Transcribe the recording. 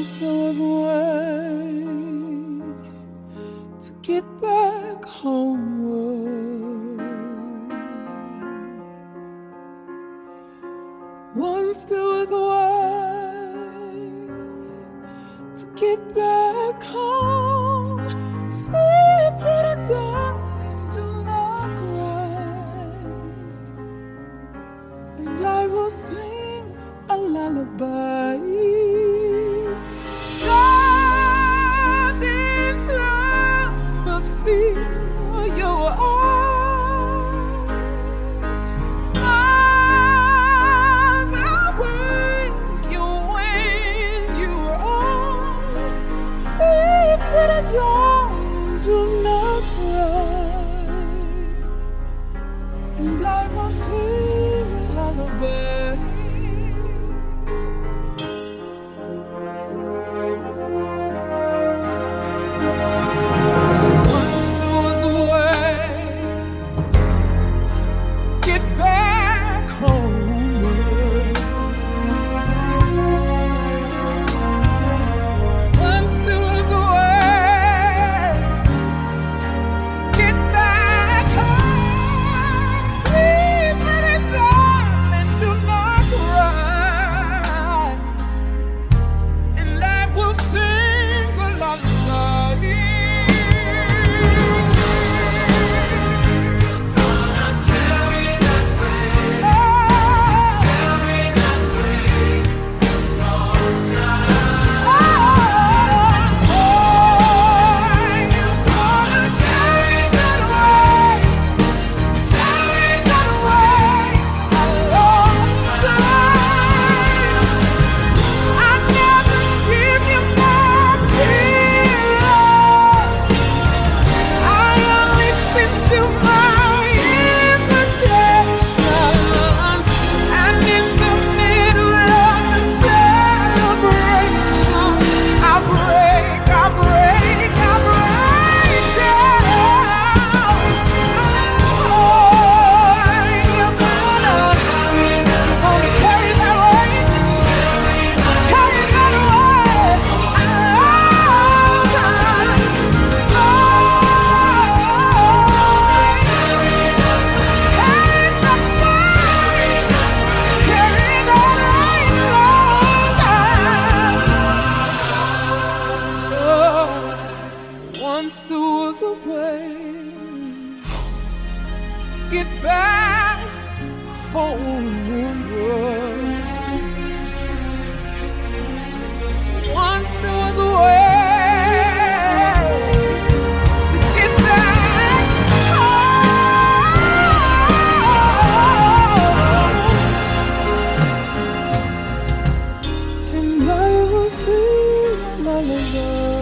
Once there was a way to get back homeward. Once there was a way to get back home. Sleep, pretty darling, do not cry, and I will sing a lullaby. Feel your eyes, smiles awake you when your eyes. Sleep, pretty darling, do not cry, and I will sing a lullaby. Once there was a way to get back home. Once there was a way to get back home, and I will sing a lullaby.